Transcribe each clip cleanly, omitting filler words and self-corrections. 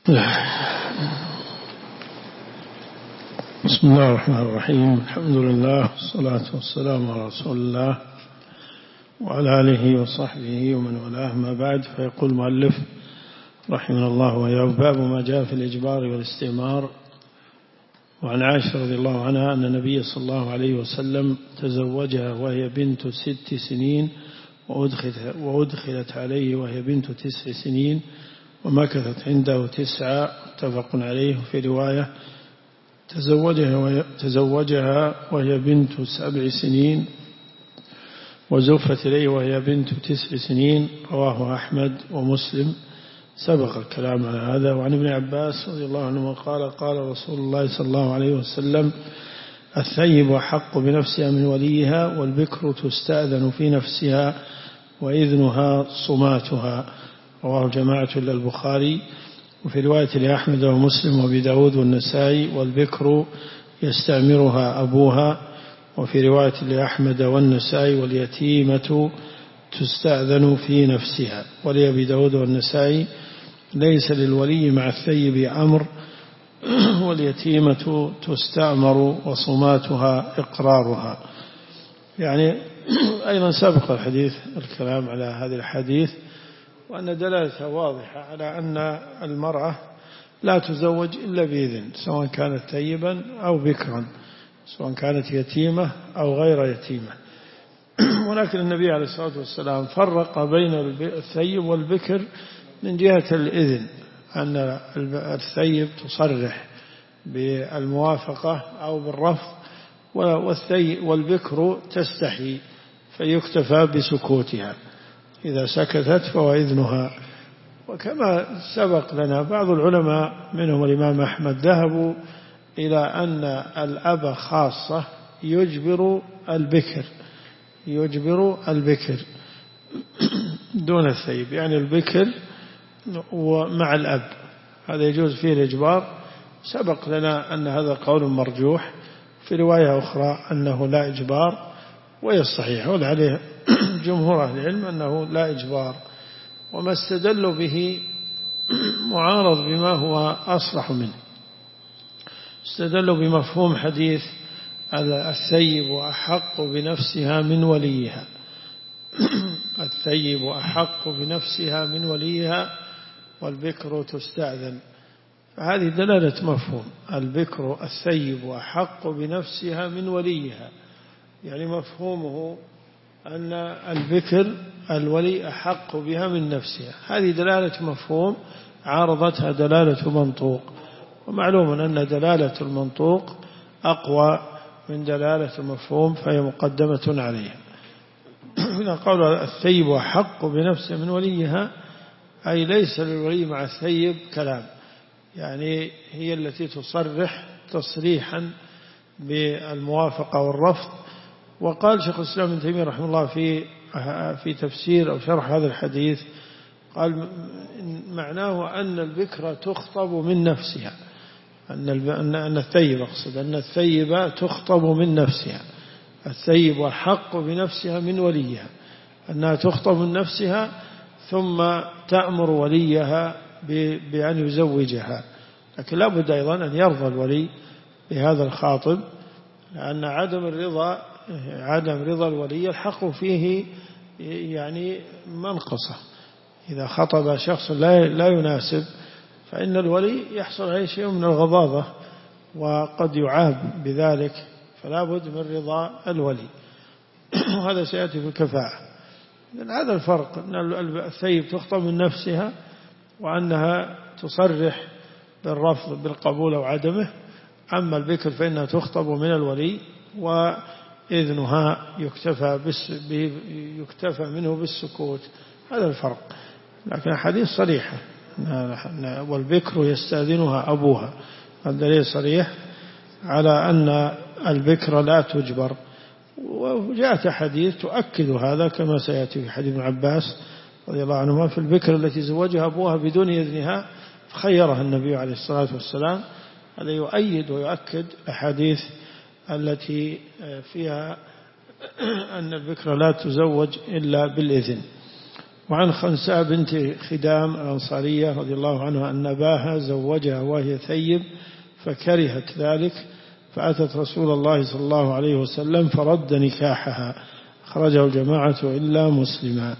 بسم الله الرحمن الرحيم. الحمد لله والصلاة والسلام على رسول الله وعلى آله وصحبه ومن والاه، ما بعد. فيقول المؤلف رحمه الله وياه: باب ما جاء في الإجبار والاستعمار. وعن عائشة رضي الله عنها أن النبي صلى الله عليه وسلم تزوجها وهي بنت 6 سنين وأدخلت عليه وهي بنت 9 سنين ومكثت عنده 9. متفق عليه. في رواية تزوجها وهي بنت 7 سنين وزفت إليه وهي بنت 9 سنين. رواه أحمد ومسلم. سبق الكلام على هذا. وعن ابن عباس رضي الله عنه قال: قال رسول الله صلى الله عليه وسلم: الثيب أحق بنفسها من وليها، والبكر تستأذن في نفسها وإذنها صماتها. رواه جماعة إلا البخاري. وفي رواية لأحمد ومسلم وأبي داود والنسائي: والبكر يستأمرها أبوها. وفي رواية لأحمد والنسائي: واليتيمة تستأذن في نفسها. ولأبي داود والنسائي: ليس للولي مع الثيب أمر، واليتيمة تستأمر وصماتها إقرارها. يعني أيضا سبق الحديث الكلام على هذه الحديث، وأن دلالتها واضحة على أن المرأة لا تزوج إلا بإذن، سواء كانت ثيبا أو بكرا، سواء كانت يتيمة أو غير يتيمة. ولكن النبي عليه الصلاة والسلام فرق بين الثيب والبكر من جهة الإذن، أن الثيب تصرح بالموافقة أو بالرفض، والبكر تستحي فيكتفى بسكوتها، إذا سكتت فهو إذنها. وكما سبق لنا بعض العلماء منهم الإمام أحمد ذهبوا إلى أن الأب خاصة يجبر البكر دون الثيب، يعني البكر ومع الأب هذا يجوز فيه الإجبار. سبق لنا أن هذا قول مرجوح. في رواية أخرى أنه لا إجبار، ويصحيح عليه جمهور أهل العلم أنه لا إجبار. وما استدلوا به معارض بما هو أصرح منه. استدلوا بمفهوم حديث الثيب أحق بنفسها من وليها. الثيب أحق بنفسها من وليها، والبكر تستأذن. فهذه دلالة مفهوم البكر الثيب أحق بنفسها من وليها، يعني مفهومه أن البكر الولي أحق بها من نفسها. هذه دلالة مفهوم عارضتها دلالة منطوق، ومعلوم أن دلالة المنطوق أقوى من دلالة المفهوم، فهي مقدمة عليها. هنا قول الثيب أحق بنفسها من وليها، أي ليس للولي مع الثيب كلام، يعني هي التي تصرح تصريحا بالموافقة والرفض. وقال شيخ الإسلام ابن تيمية رحمه الله في تفسير أو شرح هذا الحديث، قال معناه أن البكرة تخطب من نفسها، أن الثيب، أقصد أن الثيبة تخطب من نفسها. الثيب أحق بنفسها من وليها، أنها تخطب من نفسها ثم تأمر وليها بأن يزوجها. لكن لا بد أيضا أن يرضى الولي بهذا الخاطب، لأن عدم رضا الولي الحق فيه يعني منقصة. إذا خطب شخص لا يناسب، فإن الولي يحصل عليه شيء من الغضاضة وقد يعاب بذلك، فلا بد من رضا الولي. وهذا سيأتي في الكفاءة. هذا الفرق، أن الثيب تخطب من نفسها، وأنها تصرح بالرفض بالقبول أو عدمه. أما البكر فإنها تخطب من الولي، وإذنها يكتفى منه بالسكوت. هذا الفرق. لكن الحديث صريحة، والبكر يستأذنها أبوها. الدليل صريح على أن البكر لا تجبر. وجاءت حديث تؤكد هذا، كما سيأتي في حديث ابن عباس رضي الله عنهما في البكر التي زوجها أبوها بدون إذنها فخيرها النبي عليه الصلاة والسلام. هذا يؤيد ويؤكد الحديث التي فيها أن البكر لا تزوج إلا بالإذن. وعن خنساء بنت خدام الأنصارية رضي الله عنها أن أباها زوجها وهي ثيب فكرهت ذلك فأتت رسول الله صلى الله عليه وسلم فرد نكاحها، أخرجه الجماعة إلا مسلما.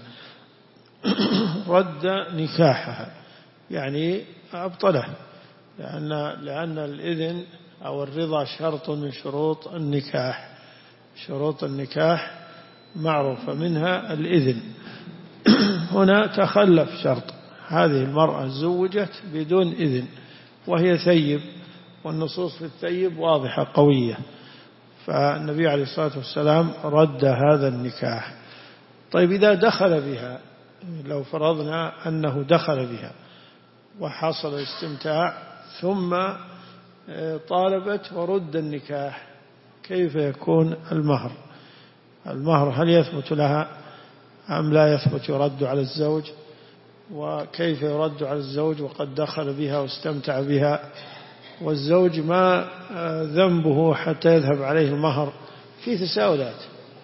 رد نكاحها يعني أبطله، لأن الإذن أو الرضا شرط من شروط النكاح. شروط النكاح معروفة منها الإذن. هنا تخلف شرط، هذه المرأة زوجت بدون إذن وهي ثيب، والنصوص في الثيب واضحة قوية، فالنبي عليه الصلاة والسلام رد هذا النكاح. طيب إذا دخل بها، لو فرضنا أنه دخل بها وحصل الاستمتاع ثم طالبت ورد النكاح، كيف يكون المهر؟ المهر هل يثبت لها أم لا يثبت، يرد على الزوج؟ وكيف يرد على الزوج وقد دخل بها واستمتع بها، والزوج ما ذنبه حتى يذهب عليه المهر؟ في تساؤلات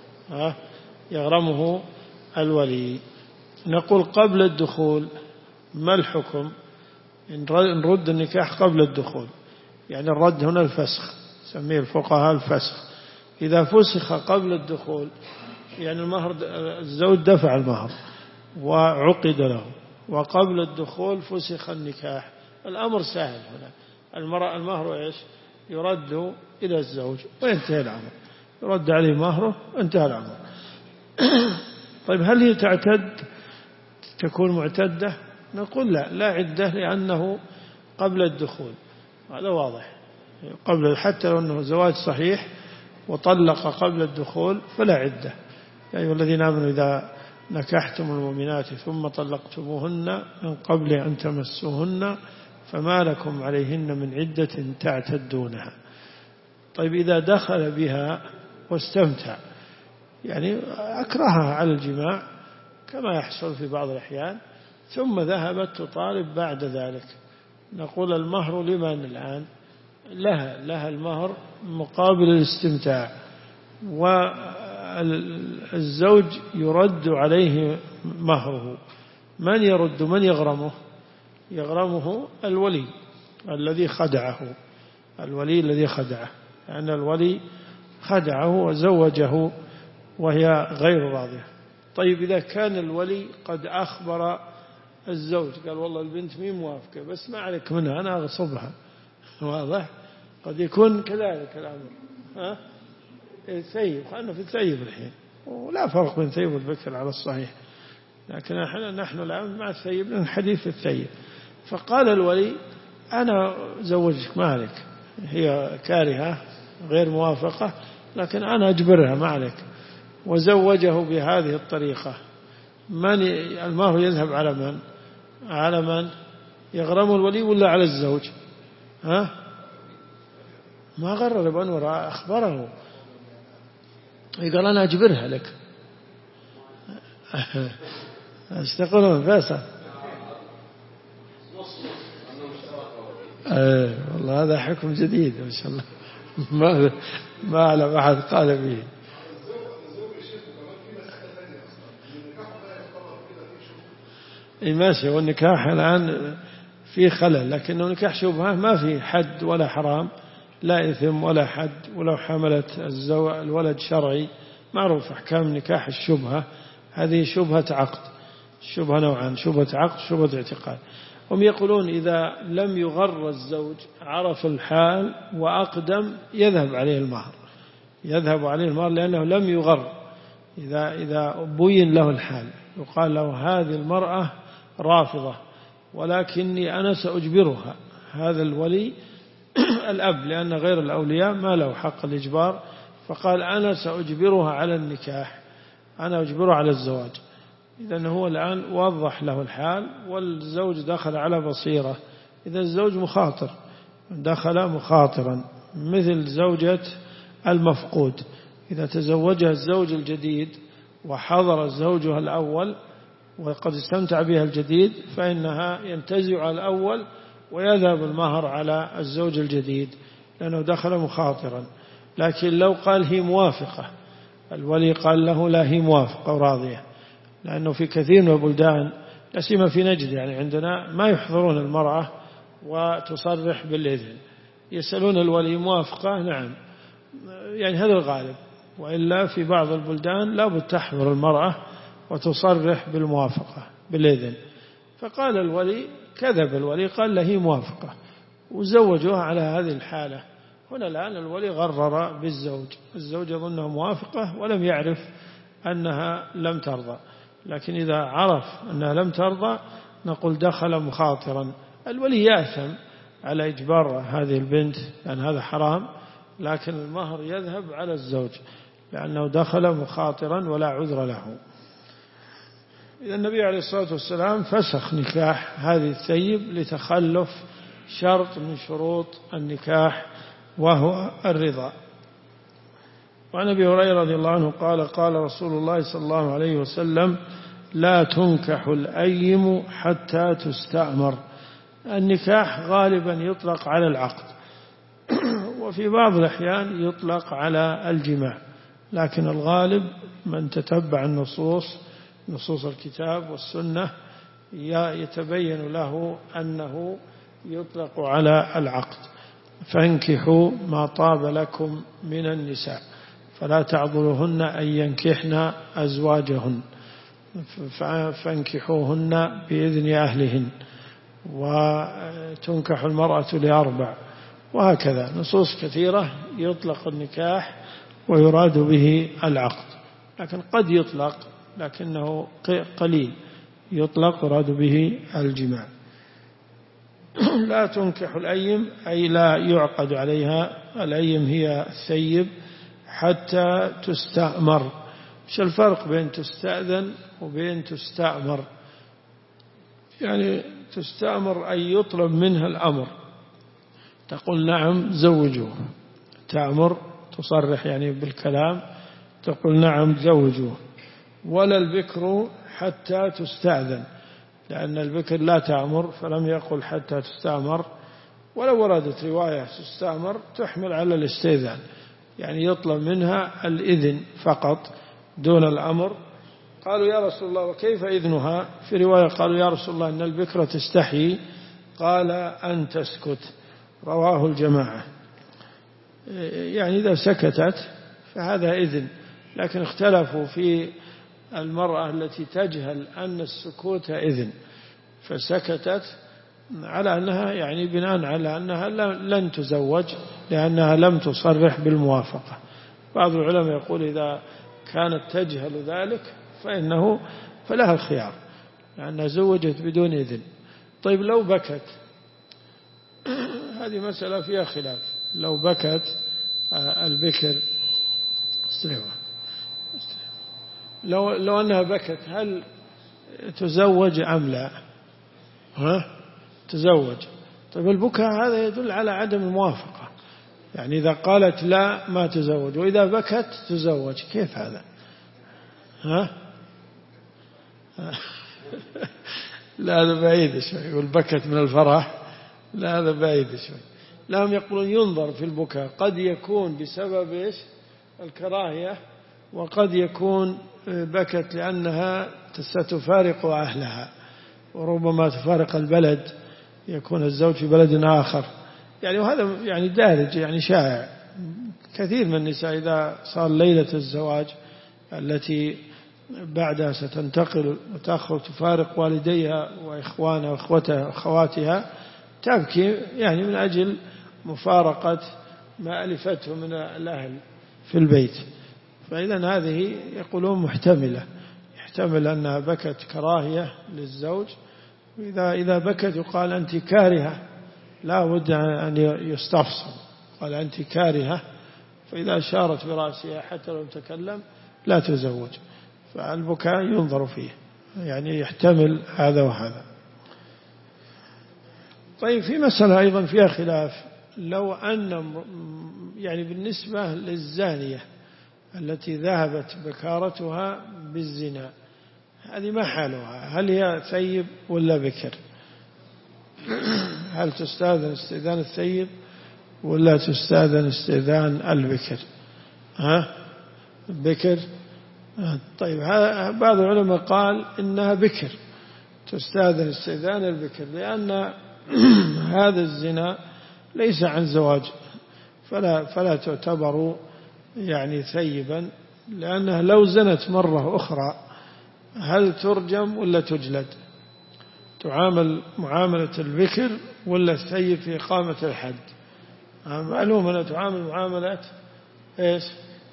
يغرمه الولي. نقول قبل الدخول ما الحكم؟ نرد النكاح قبل الدخول، يعني الرد هنا الفسخ، سميه الفقهاء الفسخ. إذا فسخ قبل الدخول يعني المهر، الزوج دفع المهر وعقد له، وقبل الدخول فسخ النكاح، الأمر سهل. هنا المهر إيش؟ يرد إلى الزوج وينتهي الأمر، يرد عليه مهره وانتهى الأمر. طيب هل هي تعتد، تكون معتدة؟ نقول لا عدة، لأنه قبل الدخول، هذا واضح. قبل، حتى لو أنه زواج صحيح وطلق قبل الدخول فلا عدة. يا أيها الذين آمنوا إذا نكحتم المؤمنات ثم طلقتموهن من قبل أن تمسوهن فما لكم عليهن من عدة تعتدونها. طيب إذا دخل بها واستمتع، يعني أكرهها على الجماع كما يحصل في بعض الأحيان، ثم ذهبت تطالب بعد ذلك، نقول المهر لمن الآن؟ لها المهر مقابل الاستمتاع، والزوج يرد عليه مهره. من يرد؟ من يغرمه؟ يغرمه الولي الذي خدعه، الولي الذي خدعه، لأن الولي خدعه وزوجه وهي غير راضية. طيب إذا كان الولي قد أخبر الزوج، قال والله البنت مي موافقة بس ما عليك منها أنا أغصبها، واضح؟ قد يكون كذلك الأمر. الثيب، خلنا في الثيب الحين، ولا فرق بين ثيب والبكر على الصحيح، لكن نحن الآن مع الثيب لأن حديث الثيب. فقال الولي أنا زوجك، ما عليك، هي كارهة غير موافقة لكن أنا أجبرها، ما عليك، وزوجه بهذه الطريقة. من المهر يذهب على من؟ على من يغرم الولي ولا على الزوج؟ ما غرر بأنور، أخبره، قال أنا أجبرها لك. ايش تقولون فيصل؟ والله هذا حكم جديد ما شاء الله، ما أعلم أحد قال به. ماشي، والنكاح الآن في خلل، لكنه نكاح شبهة ما في حد ولا حرام، لا إثم ولا حد. ولو حملت الولد شرعي، معروف أحكام نكاح الشبهة، هذه شبهة عقد. الشبهة نوعان، شبهة عقد، شبهة اعتقاد. هم يقولون إذا لم يغر الزوج، عرف الحال وأقدم، يذهب عليه المهر، يذهب عليه المهر لأنه لم يغر. إذا بين له الحال، يقال له هذه المرأة رافضة ولكني أنا سأجبرها. هذا الولي الأب، لأن غير الأولياء ما له حق الإجبار، فقال أنا سأجبرها على النكاح، أنا أجبرها على الزواج. إذن هو الآن وضح له الحال، والزوج دخل على بصيرة. إذا الزوج مخاطر، دخل مخاطرا، مثل زوجة المفقود، إذا تزوجها الزوج الجديد وحضر زوجها الأول وقد استمتع بها الجديد، فإنها ينتزع الأول ويذهب المهر على الزوج الجديد لأنه دخل مخاطرا. لكن لو قال هي موافقة، الولي قال له لا هي موافقة وراضية، لأنه في كثير من البلدان لا سيما في نجد يعني عندنا ما يحضرون المرأة وتصرح بالإذن، يسألون الولي موافقة، نعم، يعني هذا الغالب، وإلا في بعض البلدان لا بد تحضر المرأة وتصرح بالموافقة بالإذن. فقال الولي، كذب الولي، قال له هي موافقة، وزوجوها على هذه الحالة. هنا الآن الولي غرر بالزوج، الزوج يظنها موافقة ولم يعرف أنها لم ترضى، لكن إذا عرف أنها لم ترضى نقول دخل مخاطرا. الولي يأثم على إجبار هذه البنت لأن هذا حرام، لكن المهر يذهب على الزوج لأنه دخل مخاطرا ولا عذر له. إذا النبي عليه الصلاة والسلام فسخ نكاح هذه الثيب لتخلف شرط من شروط النكاح وهو الرضا. وعن أبي هريرة رضي الله عنه قال قال رسول الله صلى الله عليه وسلم لا تنكح الأيم حتى تستأمر. النكاح غالبا يطلق على العقد وفي بعض الأحيان يطلق على الجماع، لكن الغالب من تتبع نصوص الكتاب والسنة يتبين له أنه يطلق على العقد. فانكحوا ما طاب لكم من النساء فلا تعضلوهن أن ينكحن أزواجهن فانكحوهن بإذن أهلهن، وتنكح المرأة لأربع، وهكذا نصوص كثيرة يطلق النكاح ويراد به العقد، لكن قد يطلق لكنه قليل يطلق يراد به الجماع. لا تنكح الأيم أي لا يعقد عليها، الأيم هي الثيب، حتى تستأمر. ايش الفرق بين تستأذن وبين تستأمر؟ يعني تستأمر أي يطلب منها الأمر، تقول نعم زوجوه، تأمر تصرح يعني بالكلام تقول نعم زوجوه. ولا البكر حتى تستأذن، لأن البكر لا تأمر فلم يقل حتى تستأمر. ولو وردت رواية تستأمر تحمل على الاستئذان، يعني يطلب منها الإذن فقط دون الأمر. قالوا يا رسول الله وكيف إذنها؟ في رواية قالوا يا رسول الله إن البكرة تستحي، قال أن تسكت، رواه الجماعة. يعني إذا سكتت فهذا إذن، لكن اختلفوا في المرأة التي تجهل أن السكوت إذن فسكتت، على أنها يعني بناء على أنها لن تزوج لأنها لم تصرح بالموافقة. بعض العلماء يقول إذا كانت تجهل ذلك فلها الخيار لأنها زوجت بدون إذن. طيب لو بكت، هذه مسألة فيها خلاف. لو بكت البكر لو أنها بكت هل تزوج أم لا؟ تزوج. طيب البكاء هذا يدل على عدم الموافقة، يعني إذا قالت لا ما تزوج، وإذا بكت تزوج، كيف هذا؟ لا هذا بعيد شوي، يقول بكت من الفرح، لا هذا بعيد شوي. لهم يقولون ينظر في البكاء، قد يكون بسبب إيش؟ الكراهية، وقد يكون بكت لأنها ستفارق أهلها، وربما تفارق البلد، يكون الزوج في بلد آخر، يعني وهذا يعني دارج، يعني شائع. كثير من النساء إذا صار ليلة الزواج التي بعدها ستنتقل وتخرج تفارق والديها وإخوانها وإخوتها وأخواتها تبكي، يعني من أجل مفارقة ما ألفته من الأهل في البيت. فإذا هذه يقولون محتملة، يحتمل أنها بكت كراهية للزوج. إذا بكت يقال أنت كارهة، لا بد أن يستفصل، قال أنت كارهة، فإذا أشارت برأسها حتى لو تكلم لا تزوج. فالبكاء ينظر فيه، يعني يحتمل هذا وهذا. طيب في مسألة أيضا فيها خلاف، لو أن يعني بالنسبة للزانية التي ذهبت بكارتها بالزنا، هذه ما حالها؟ هل هي ثيب ولا بكر؟ هل تستأذن استئذان الثيب ولا تستأذن استئذان البكر؟ بكر. طيب بعض العلماء قال إنها بكر تستأذن استئذان البكر، لأن هذا الزنا ليس عن زواج، فلا تعتبر يعني ثيبا، لأنها لو زنت مرة أخرى هل ترجم ولا تجلد؟ تعامل معاملة البكر ولا الثيب في إقامة الحد؟ معلوم أنها تعامل معاملة إيش؟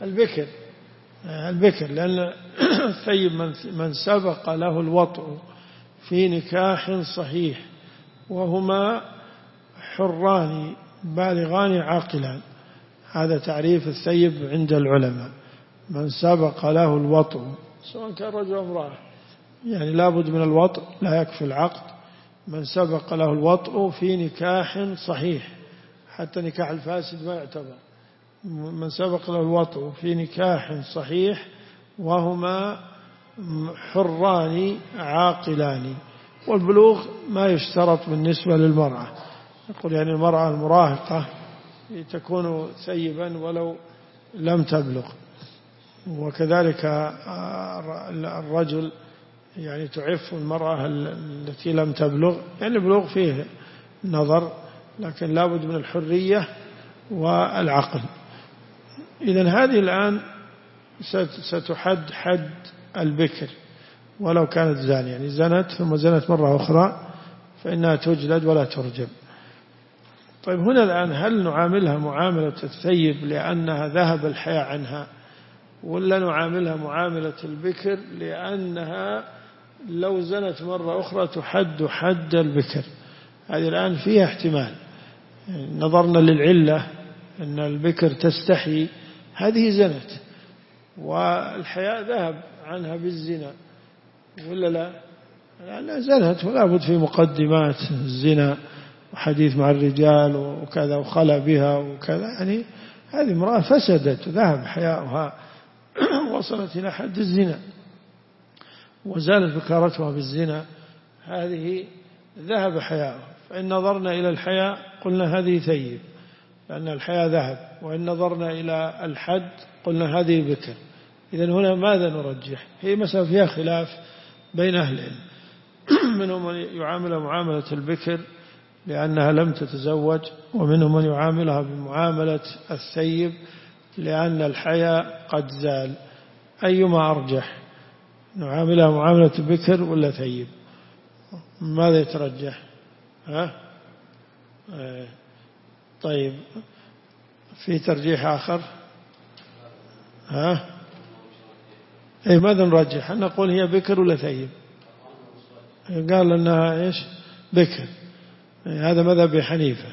البكر، لأن الثيب من سبق له الوطء في نكاح صحيح وهما حران بالغان عاقلان، هذا تعريف الثيب عند العلماء، من سبق له الوطء سواء كان رجل أو امرأة، يعني لابد من الوطء لا يكفي العقد، من سبق له الوطء في نكاح صحيح، حتى نكاح الفاسد ما يعتبر، من سبق له الوطء في نكاح صحيح وهما حران عاقلان. والبلوغ ما يشترط بالنسبة للمرأة، يقول يعني المرأة المراهقة تكون ثيبا ولو لم تبلغ، وكذلك الرجل يعني تعف المرأة التي لم تبلغ، يعني البلوغ فيه نظر، لكن لابد من الحرية والعقل. إذن هذه الآن ستحد حد البكر ولو كانت زانية، يعني زنت ثم زنت مرة أخرى فإنها تجلد ولا ترجم. طيب هنا الآن هل نعاملها معاملة الثيب لأنها ذهب الحياء عنها، ولا نعاملها معاملة البكر لأنها لو زنت مرة أخرى تحد حد البكر؟ هذه الآن فيها احتمال، نظرنا للعلة أن البكر تستحي، هذه زنت والحياء ذهب عنها بالزنا ولا لا؟ لأنها زنت ولا بد في مقدمات الزنا وحديث مع الرجال وكذا وخلى بها وكذا، يعني هذه امرأة فسدت ذهب حياؤها وصلت إلى حد الزنا وزالت بكارتها بالزنا، هذه ذهب حياؤها. فإن نظرنا إلى الحياء قلنا هذه ثيب لأن الحياء ذهب، وإن نظرنا إلى الحد قلنا هذه بكر. إذن هنا ماذا نرجح؟ هي مسألة فيها خلاف بين أهل العلم، منهم من يعامل معاملة البكر لأنها لم تتزوج، ومنهم من يعاملها بمعاملة الثيب لأن الحياء قد زال. أيما أرجح، نعاملها معاملة البكر ولا ثيب؟ ماذا يترجح؟ طيب في ترجيح آخر؟ ماذا نرجح؟ نقول هي بكر ولا ثيب؟ قال أنها إيش؟ بكر. هذا مذهب حنيفة،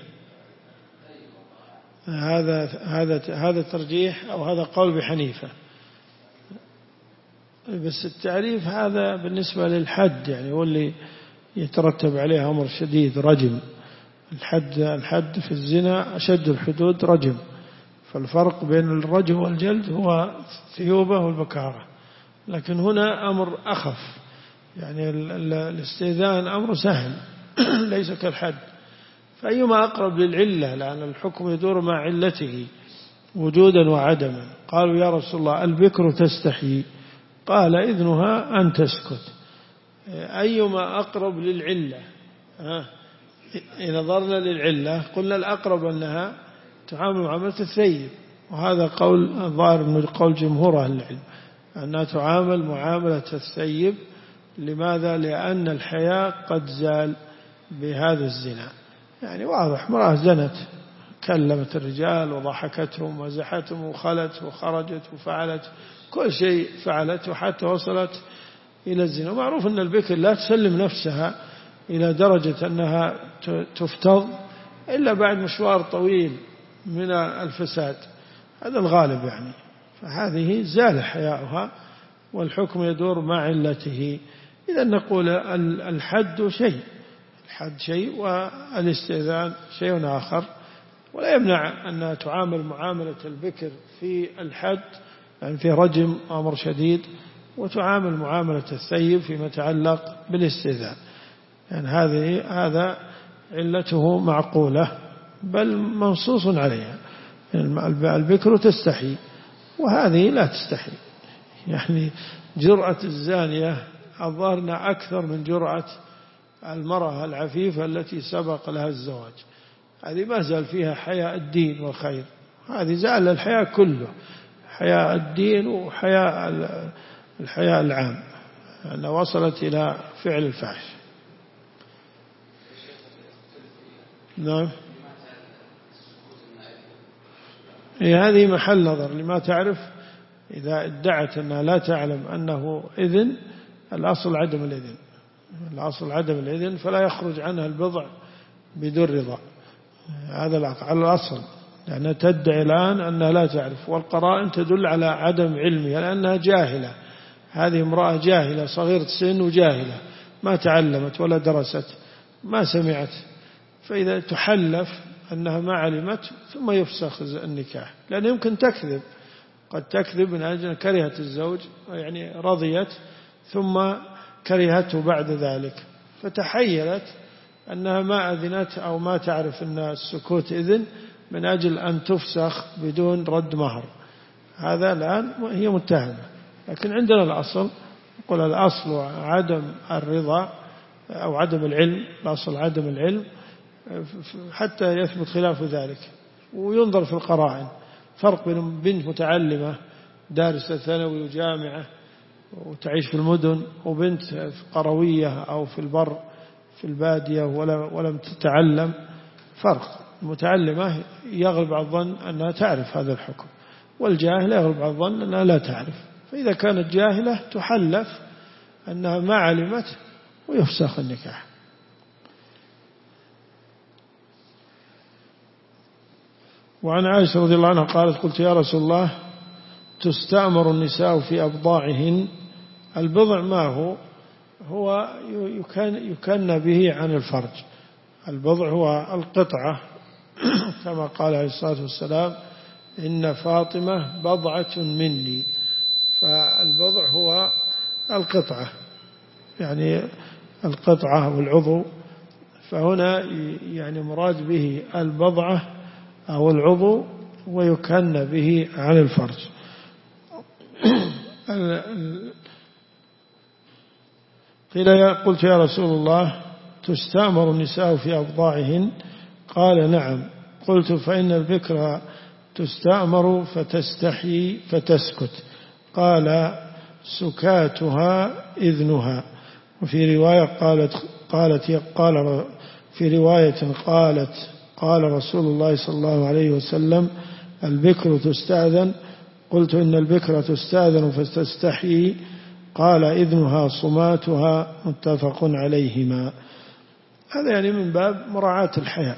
هذا ترجيح أو هذا قول بحنيفة. بس التعريف هذا بالنسبة للحد، يعني هو اللي يترتب عليه أمر شديد، رجم. الحد في الزنا أشد الحدود رجم، فالفرق بين الرجم والجلد هو الثيوبة والبكارة، لكن هنا أمر أخف، يعني الاستئذان أمر سهل ليس كالحد. فأيما أقرب للعلة، لأن الحكم يدور مع علته وجودا وعدما. قالوا يا رسول الله البكر تستحي، قال إذنها أن تسكت. أيما أقرب للعلة؟ إن نظرنا للعلة قلنا الأقرب أنها تعامل معاملة الثيب، وهذا قول ظاهر من قول جمهور أهل العلم أنها تعامل معاملة الثيب. لماذا؟ لأن الحياء قد زال بهذا الزنا، يعني واضح، امرأة زنت كلمت الرجال وضحكتهم ومزحتهم وخلت وخرجت وفعلت كل شيء فعلت، وحتى وصلت إلى الزنا. معروف أن البكر لا تسلم نفسها إلى درجة أنها تفتض إلا بعد مشوار طويل من الفساد، هذا الغالب يعني. فهذه زال حياؤها والحكم يدور مع علته. إذا نقول الحد شيء والاستئذان شيء آخر، ولا يمنع أنها تعامل معاملة البكر في الحد، يعني في رجم أمر شديد، وتعامل معاملة الثيب فيما يتعلق بالاستئذان، يعني هذا علته معقولة بل منصوص عليها. البكر تستحي وهذه لا تستحي، يعني جرأة الزانية الظاهر أكثر من جرأة المرأة العفيفة التي سبق لها الزواج. هذه ما زال فيها حياء الدين والخير، هذه زال الحياء كله، حياء الدين وحياء الحياء العام، أنها وصلت إلى فعل الفحش. نعم، هذه محل نظر لما تعرف. إذا ادعت أنها لا تعلم أنه إذن، الأصل عدم الإذن، الأصل عدم الإذن، فلا يخرج عنها البضع بدون رضا، هذا على الأصل، لأنها تدعي الآن أنها لا تعرف، والقرائن تدل على عدم علمها لأنها جاهلة. هذه امرأة جاهلة صغيرة سن وجاهلة، ما تعلمت ولا درست، ما سمعت، فإذا تحلف أنها ما علمت ثم يفسخ النكاح، لأن يمكن تكذب، قد تكذب من أجل كرهت الزوج، يعني رضيت ثم كرهته بعد ذلك، فتحيلت أنها ما أذنت أو ما تعرف أن السكوت إذن من أجل أن تفسخ بدون رد مهر. هذا الآن هي متهمة، لكن عندنا الأصل، يقول الأصل عدم الرضا أو عدم العلم، الأصل عدم العلم حتى يثبت خلاف ذلك، وينظر في القرائن. فرق بين بنت متعلمة دارسة ثانوي وجامعة وتعيش في المدن، وبنت قروية أو في البر في البادية ولم تتعلم، فرق. المتعلمة يغلب على الظن أنها تعرف هذا الحكم، والجاهلة يغلب على الظن أنها لا تعرف، فإذا كانت جاهلة تحلف أنها ما علمت ويفسخ النكاح. وعن عائشة رضي الله عنها قالت: قلت يا رسول الله تستأمر النساء في أبضاعهن. البضع ما هو يكن به عن الفرج، البضع هو القطعة كما قال عليه الصلاة والسلام: إن فاطمة بضعة مني. فالبضع هو القطعة، يعني القطعة والعضو، فهنا يعني مراد به البضعة أو العضو ويكن به عن الفرج. قيل: قلت يا رسول الله تستأمر النساء في أبضاعهن؟ قال: نعم. قلت: فإن البكر تستأمر فتستحي فتسكت. قال: سكاتها إذنها. وفي رواية قال رسول الله صلى الله عليه وسلم: البكر تستأذن. قلت: إن البكر تستأذن فتستحي. قال: إذنها صماتها. متفق عليهما. هذا يعني من باب مراعاة الحياء،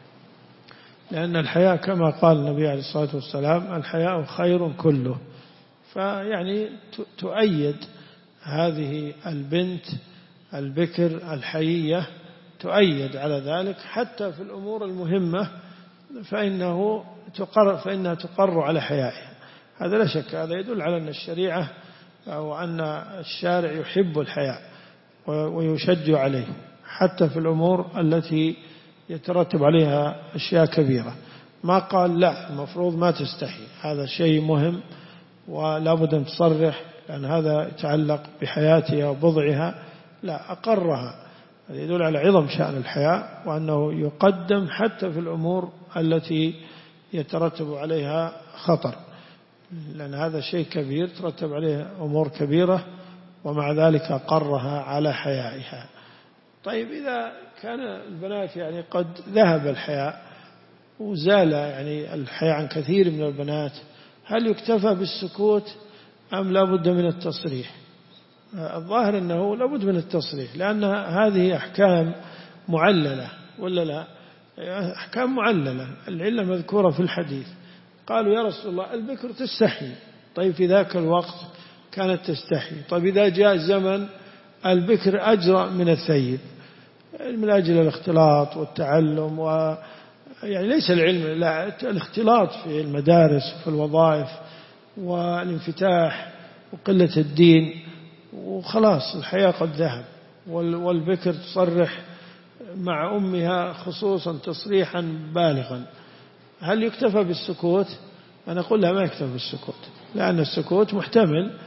لأن الحياء كما قال النبي عليه الصلاة والسلام: الحياء خير كله. فيعني تؤيد هذه البنت البكر الحيية، تؤيد على ذلك حتى في الأمور المهمة، فإنها تقر على حيائها. هذا لا شك، هذا يدل على أن الشريعة أو أن الشارع يحب الحياء ويشجع عليه حتى في الأمور التي يترتب عليها أشياء كبيرة. ما قال لا المفروض ما تستحي، هذا شيء مهم ولا بد أن تصرح لأن هذا يتعلق بحياتها وبضعها، لا، أقرها. هذا يدل على عظم شأن الحياء وأنه يقدم حتى في الأمور التي يترتب عليها خطر، لأن هذا شيء كبير ترتب عليه أمور كبيرة، ومع ذلك أقرها على حيائها. طيب إذا كان البنات يعني قد ذهب الحياء وزال يعني الحياء عن كثير من البنات، هل يكتفى بالسكوت أم لا بد من التصريح؟ الظاهر أنه لا بد من التصريح، لأن هذه أحكام معللة ولا لا؟ أحكام معللة، العلة مذكورة في الحديث. قالوا: يا رسول الله البكر تستحي. طيب في ذاك الوقت كانت تستحي، طيب إذا جاء زمن البكر أجرأ من الثيب من أجل الاختلاط والتعلم يعني ليس العلم، لا، الاختلاط في المدارس وفي الوظائف والانفتاح وقلة الدين، وخلاص الحياة قد ذهب، والبكر تصرح مع أمها خصوصا تصريحا بالغا. هل يكتفى بالسكوت؟ أنا أقول لها ما يكتفى بالسكوت، لأن السكوت محتمل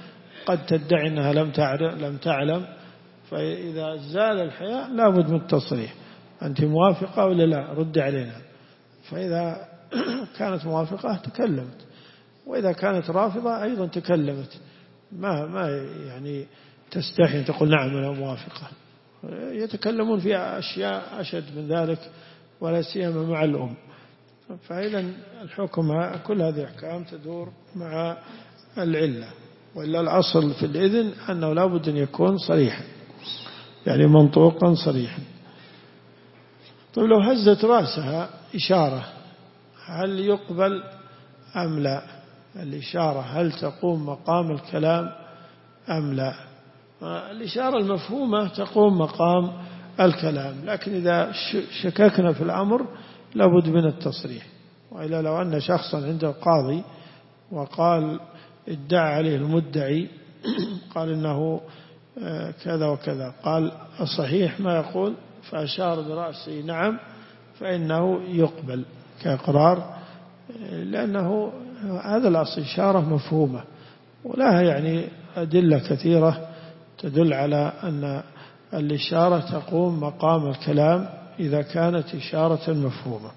قد تدعي أنها لم تعلم، فإذا زال الحياء لابد من التصريح، أنت موافقة ولا لا؟ رد علينا. فإذا كانت موافقة تكلمت، وإذا كانت رافضة أيضا تكلمت، ما يعني تستحي تقول نعم أنا موافقة. يتكلمون في أشياء أشد من ذلك، ولا سيما مع الأم. فإذا الحكم كل هذه الأحكام تدور مع العلة، وإلا الأصل في الإذن أنه لا بد أن يكون صريحا، يعني منطوقا صريحا. طيب لو هزت رأسها إشارة هل يقبل أم لا؟ الإشارة هل تقوم مقام الكلام أم لا؟ الإشارة المفهومة تقوم مقام الكلام، لكن إذا شككنا في الأمر لابد من التصريح. وإلا لو أن شخصا عنده قاضي وقال ادعى عليه المدعي قال إنه كذا وكذا، قال الصحيح ما يقول، فأشار برأسه نعم، فإنه يقبل كإقرار، لأنه هذا الأصل إشارة مفهومة، ولها يعني أدلة كثيرة تدل على أن الإشارة تقوم مقام الكلام إذا كانت إشارة مفهومة.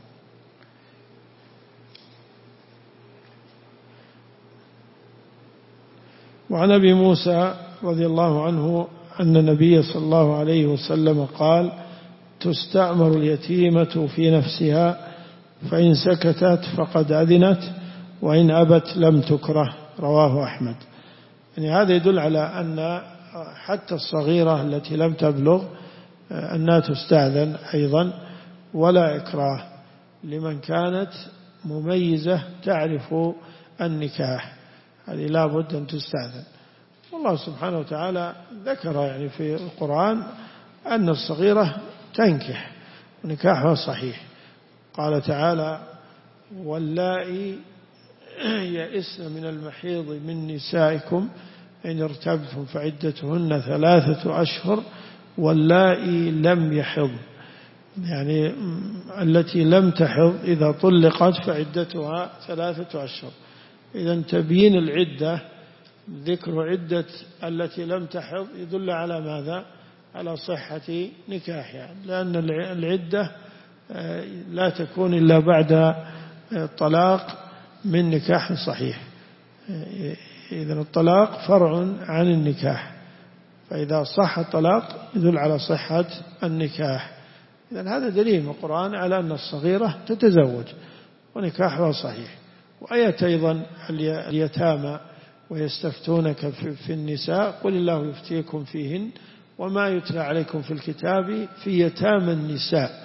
وعن أبي موسى رضي الله عنه أن النبي صلى الله عليه وسلم قال: تستأمر اليتيمة في نفسها، فإن سكتت فقد أذنت، وإن أبت لم تكره. رواه أحمد. يعني هذا يدل على أن حتى الصغيرة التي لم تبلغ أنها تستأذن أيضا، ولا إكراه لمن كانت مميزة تعرف النكاح، هذه لا بد أن تستأذن. والله سبحانه وتعالى ذكر يعني في القرآن أن الصغيرة تنكح ونكاحها صحيح. قال تعالى: واللائي يئسن من المحيض من نسائكم إن ارتبتم فعدتهن 3 أشهر واللائي لم يحض، يعني التي لم تحض إذا طلقت فعدتها 3 أشهر. إذا تبيين العدة، ذكر عدة التي لم تحض يدل على ماذا؟ على صحة نكاحها، لأن العدة لا تكون إلا بعد الطلاق من نكاح صحيح. إذن الطلاق فرع عن النكاح، فإذا صح الطلاق يدل على صحة النكاح. إذن هذا دليل من القرآن على أن الصغيرة تتزوج ونكاحها صحيح. وآية أيضا اليتامى ويستفتونك في النساء قل الله يفتيكم فيهن وما يتلى عليكم في الكتاب في يتامى النساء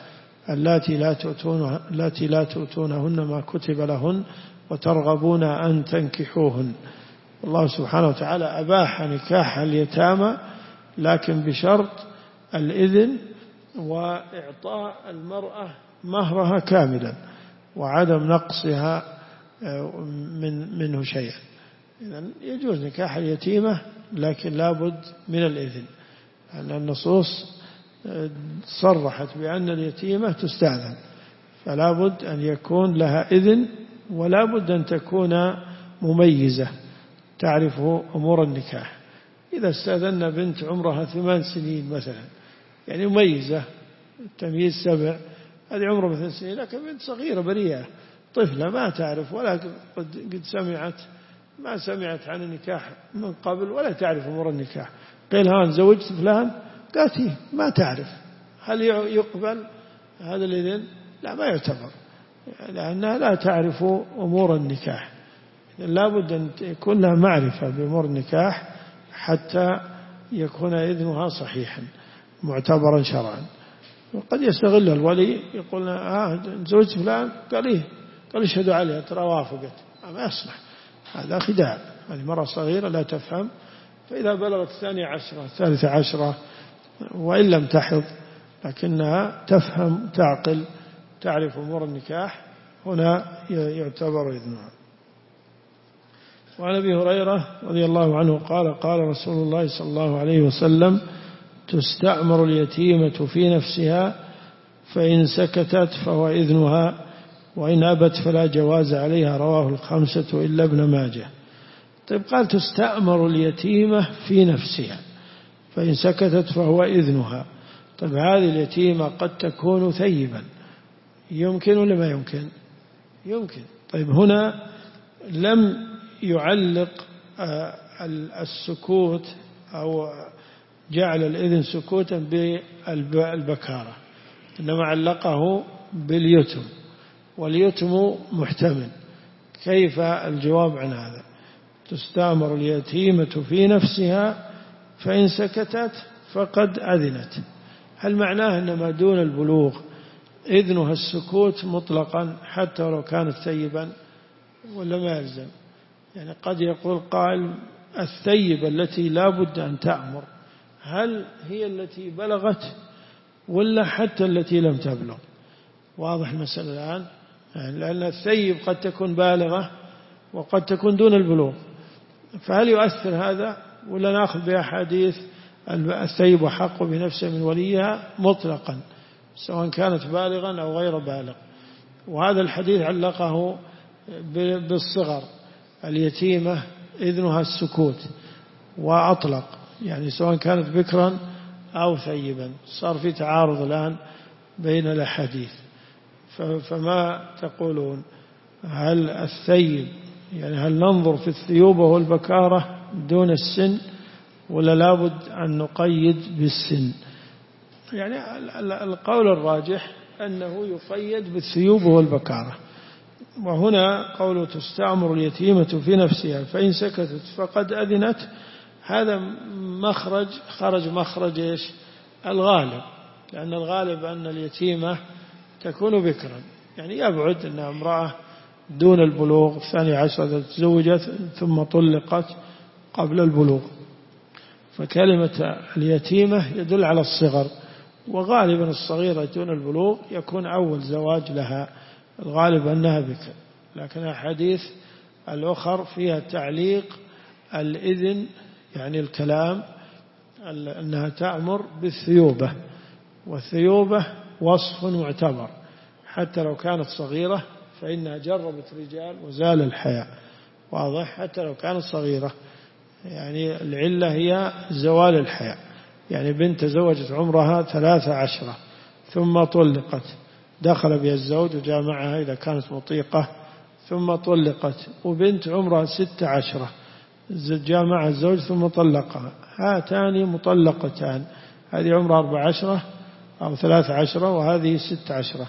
التي لا تؤتونهن ما كتب لهن وترغبون أن تنكحوهن. الله سبحانه وتعالى أباح نكاح اليتامى، لكن بشرط الإذن وإعطاء المرأة مهرها كاملا وعدم نقصها منه شيئا. إذن يجوز نكاح اليتيمة، لكن لابد من الإذن، لأن النصوص صرحت بأن اليتيمة تستأذن، فلا بد أن يكون لها إذن، ولا بد أن تكون مميزة تعرف أمور النكاح. إذا استأذن بنت عمرها 8 سنين مثلا، يعني مميزة تمييز 7، هذه عمرها مثلا سنين، لكن بنت صغيرة بريئة طفلة ما تعرف ولا قد ما سمعت عن النكاح من قبل ولا تعرف أمور النكاح، قيل ها زوجت فلان، قالت ما تعرف، هل يقبل هذا الإذن؟ لا، ما يعتبر، لأنها لا تعرف أمور النكاح. لا بد أن يكون لها معرفة بأمور النكاح حتى يكون إذنها صحيحا معتبرا شرعا. وقد يستغل الولي يقول زوجت فلان، قال اشهدوا عليها ترى وافقت، ما يصلح، هذا خداع، هذه مرة صغيرة لا تفهم. فإذا بلغت 12 13 وإن لم تحض لكنها تفهم تعقل تعرف أمور النكاح، هنا يعتبر إذنها. وعن أبي هريرة رضي الله عنه قال: قال رسول الله صلى الله عليه وسلم: تستأمر اليتيمة في نفسها، فإن سكتت فهو إذنها، وإن أبت فلا جواز عليها. رواه 5 إلا ابن ماجه. طيب قال تستأمر اليتيمة في نفسها فإن سكتت فهو إذنها. طيب هذه اليتيمة قد تكون ثيبا، يمكن ولا ما يمكن؟ يمكن. طيب هنا لم يعلق السكوت أو جعل الإذن سكوتا بالبكارة، إنما علقه باليتم، واليتم محتمل. كيف الجواب عن هذا؟ تستأمر اليتيمة في نفسها فإن سكتت فقد أذنت. هل معناه أن ما دون البلوغ إذنها السكوت مطلقا حتى ولو كانت ثيبا، ولا ما يلزم؟ يعني قد يقول قائل الثيب التي لا بد أن تأمر هل هي التي بلغت ولا حتى التي لم تبلغ؟ واضح المسألة الآن؟ يعني لأن الثيب قد تكون بالغة وقد تكون دون البلوغ، فهل يؤثر هذا ولا نأخذ بأحاديث الثيب حق بنفسه من وليها مطلقا سواء كانت بالغا أو غير بالغ؟ وهذا الحديث علقه بالصغر، اليتيمة إذنها السكوت، وأطلق يعني سواء كانت بكرا أو ثيبا. صار في تعارض الآن بين الأحاديث، فما تقولون؟ هل الثيب يعني هل ننظر في الثيوبة والبكارة دون السن ولا لابد أن نقيد بالسن؟ يعني القول الراجح أنه يقيد بالثيوبة والبكارة. وهنا قوله تستأمر اليتيمة في نفسها فإن سكتت فقد أذنت، هذا خرج مخرج إيش؟ الغالب، لأن الغالب أن اليتيمة تكون بكرا، يعني يبعد أنها امرأة دون البلوغ 12 تزوجت ثم طلقت قبل البلوغ، فكلمة اليتيمة يدل على الصغر، وغالبا الصغيرة دون البلوغ يكون أول زواج لها، الغالب أنها بكر. لكن الحديث الأخر فيها تعليق الإذن، يعني الكلام أنها تأمر بالثيوبة، والثيوبة وصف معتبر حتى لو كانت صغيرة فإنها جربت رجال وزال الحياء، واضح؟ حتى لو كانت صغيرة، يعني العلة هي زوال الحياء. يعني بنت تزوجت عمرها 13 ثم طلقت، دخل بها الزوج وجامعها إذا كانت مطيقة ثم طلقت، وبنت عمرها 16 جامع الزوج ثم طلقها، هاتان مطلقتان، هذه عمرها 14 أو 13 وهذه 16،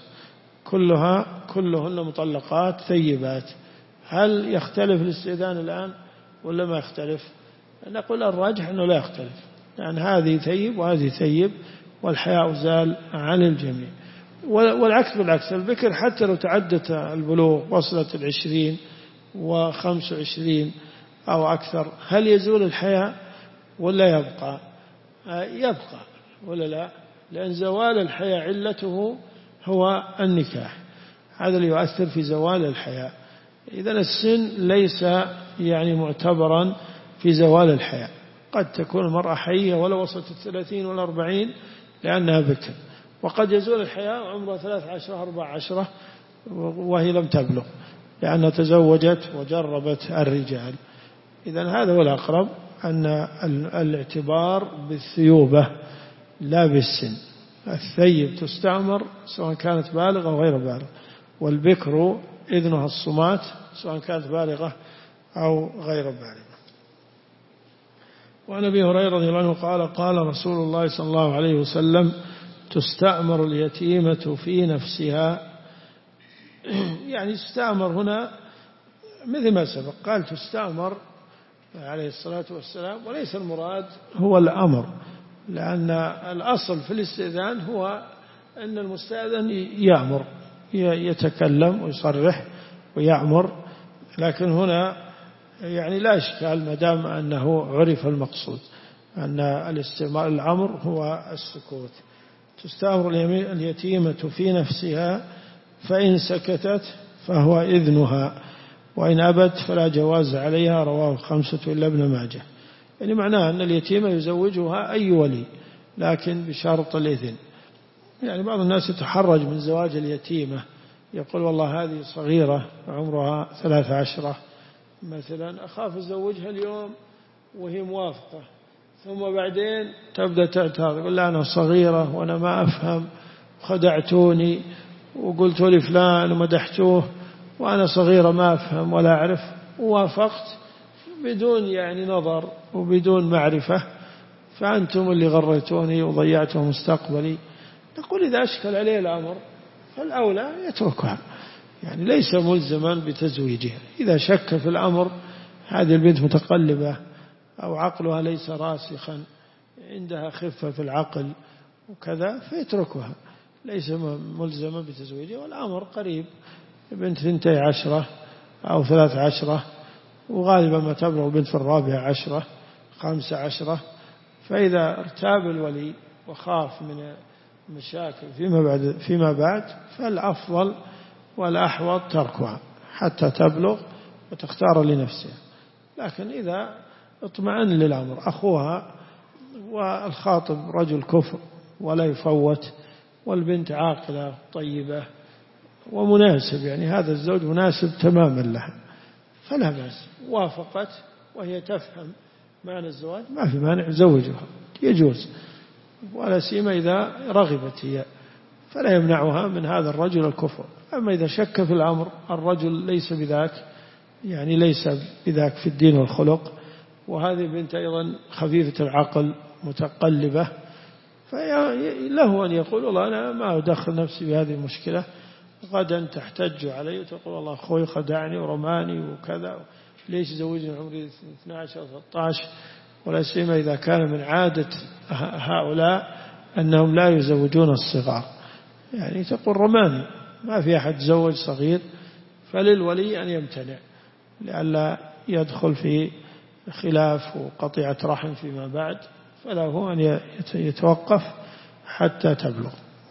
كلهن مطلقات ثيبات. هل يختلف الاستئذان الآن ولا ما يختلف؟ نقول الراجح أنه لا يختلف، لأن هذه ثيب وهذه ثيب والحياء زال عن الجميع. والعكس بالعكس، البكر حتى لو تعدت البلوغ وصلت 20 و25 أو أكثر، هل يزول الحياء ولا يبقى؟ يبقى ولا لا؟ لأن زوال الحياء علته هو النكاح، هذا اللي يؤثر في زوال الحياء. إذن السن ليس يعني معتبرا في زوال الحياء، قد تكون المرأة حية ولو وصلت 30 ولا 40 لأنها بكر، وقد يزول الحياء عمرها 13 14 وهي لم تبلغ لأنها تزوجت وجربت الرجال. إذن هذا هو الأقرب، أن الاعتبار بالثيوبة لا بالسن. الثيب تستعمر سواء كانت بالغة أو غير بالغة، والبكر إذنها الصمات سواء كانت بالغة أو غير بالغة. وعن أبي هريرة رضي الله عنه قال قال رسول الله صلى الله عليه وسلم تستأمر اليتيمة في نفسها، يعني تستأمر هنا مثل ما سبق، قال تستأمر عليه الصلاة والسلام، وليس المراد هو الأمر، لأن الأصل في الاستئذان هو أن المستأذن يأمر، يتكلم ويصرح ويأمر، لكن هنا يعني لا إشكال ما دام أنه عرف المقصود أن الأمر هو السكوت. تستأمر اليتيمة في نفسها فإن سكتت فهو إذنها وإن أبت فلا جواز عليها، رواه الخمسة إلا ابن ماجه. يعني معناه أن اليتيمة يزوجها أي ولي لكن بشرط الإذن. يعني بعض الناس يتحرج من زواج اليتيمة، يقول والله هذه صغيرة عمرها 13 مثلا أخاف أزوجها اليوم وهي موافقة، ثم بعدين تبدأ تعترض، تقول لا أنا صغيرة وأنا ما أفهم، خدعتوني وقلتوا لي فلان ومدحتوه وأنا صغيرة ما أفهم ولا أعرف، ووافقت بدون يعني نظر وبدون معرفة، فأنتم اللي غريتوني وضيعتوا مستقبلي. نقول إذا أشكل عليه الأمر فالأولى يتركها، يعني ليس ملزما بتزويجها. إذا شك في الأمر، هذه البنت متقلبة أو عقلها ليس راسخا، عندها خفة في العقل وكذا، فيتركها، ليس ملزما بتزويجها، والأمر قريب، بنت 12 أو 13، وغالبا ما تبلغ بنت في 14 15. فإذا ارتاب الولي وخاف من مشاكل فيما بعد فالأفضل والأحوط تركها حتى تبلغ وتختار لنفسها. لكن إذا اطمئن للأمر أخوها والخاطب رجل كفر ولا يفوت، والبنت عاقلة طيبة ومناسب، يعني هذا الزوج مناسب تماما لها، فلا بأس، وافقت وهي تفهم معنى الزواج ما في مانع زوجها، يجوز، ولا سيما إذا رغبت هي، فلا يمنعها من هذا الرجل الكفر. أما إذا شك في الأمر، الرجل ليس بذاك، يعني ليس بذاك في الدين والخلق، وهذه البنت أيضا خفيفة العقل متقلبة، فله أن يقول والله أنا ما أدخل نفسي بهذه المشكلة، غدا تحتج علي وتقول والله أخوي خدعني ورماني وكذا، ليش زوجني عمري 12 أو 13. ولا سيما إذا كان من عادة هؤلاء أنهم لا يزوجون الصغار، يعني تقول رماني، ما في أحد زوج صغير، فللولي أن يمتنع لئلا يدخل في خلاف وقطيعة رحم فيما بعد، فله أن يتوقف حتى تبلغ.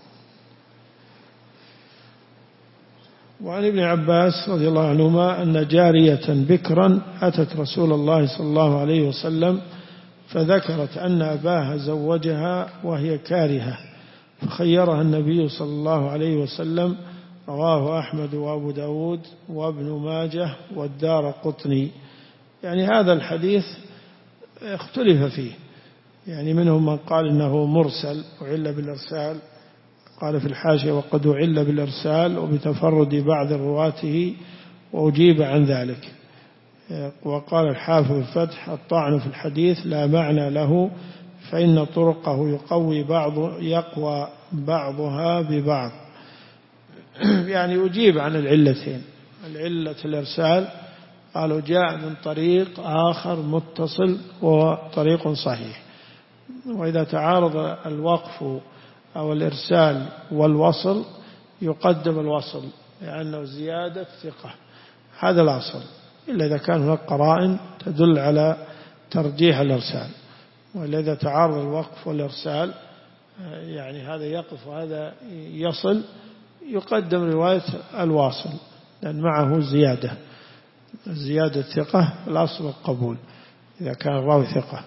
وعن ابن عباس رضي الله عنهما أن جارية بكرا أتت رسول الله صلى الله عليه وسلم فذكرت أن أباها زوجها وهي كارهة، فخيرها النبي صلى الله عليه وسلم. رواه أحمد وأبو داود وابن ماجه والدارقطني. يعني هذا الحديث اختلف فيه، يعني منهم من قال إنه مرسل وعل بالإرسال، قال في الحاشية وقد أعل بالإرسال وبتفرد بعض رواته وأجيب عن ذلك. وقال الحافظ الفتح الطعن في الحديث لا معنى له، فإن طرقه يقوى بعضها ببعض. يعني أجيب عن العلتين، العلة الإرسال قالوا جاء من طريق آخر متصل وطريق صحيح، وإذا تعارض الوقف أو الإرسال والوصل يقدم الوصل لأنه زيادة ثقة، هذا الأصل، إلا إذا كان هناك قرائن تدل على ترجيح الإرسال. وإلا إذا تعارض الوقف والإرسال، يعني هذا يقف وهذا يصل، يقدم رواية الواصل لأن معه زيادة ثقة، الأصل القبول إذا كان الراوي ثقة.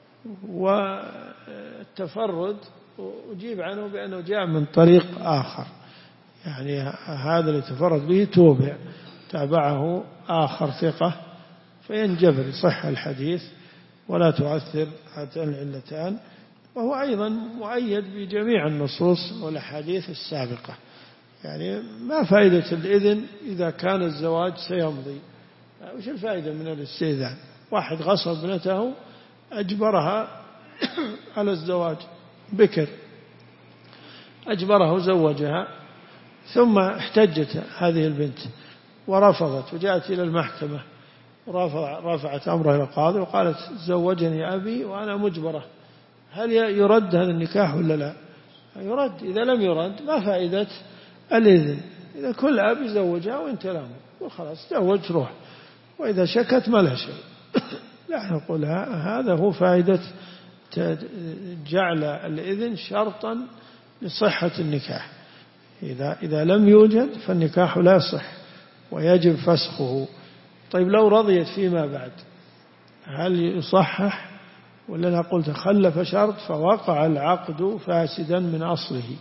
والتفرد أجيب عنه بأنه جاء من طريق آخر، يعني هذا اللي تفرد به تابعه آخر ثقة، فينجبر صح الحديث ولا تؤثر هاتان العلتان. وهو أيضا مؤيد بجميع النصوص والأحاديث السابقة. يعني ما فائدة الإذن إذا كان الزواج سيمضي؟ وش الفائدة من الاستئذان؟ واحد غصب ابنته أجبرها على الزواج، بكر أجبره زوجها، ثم احتجت هذه البنت ورفضت وجاءت إلى المحكمة ورفعت أمره إلى القاضي وقالت زوجني أبي وأنا مجبرة، هل يرد هذا النكاح ولا لا؟ يرد. إذا لم يرد ما فائدة الإذن؟ إذا كل أب يزوجها وانت لا، وخلاص زوج روح، وإذا شكت ما لها شيء. لا نقول هذا هو فائدة جعل الإذن شرطا لصحة النكاح. إذا لم يوجد فالنكاح لا يصح ويجب فسخه. طيب لو رضيت فيما بعد هل يصحح ولا نقول تخلف شرط فوقع العقد فاسدا من أصله؟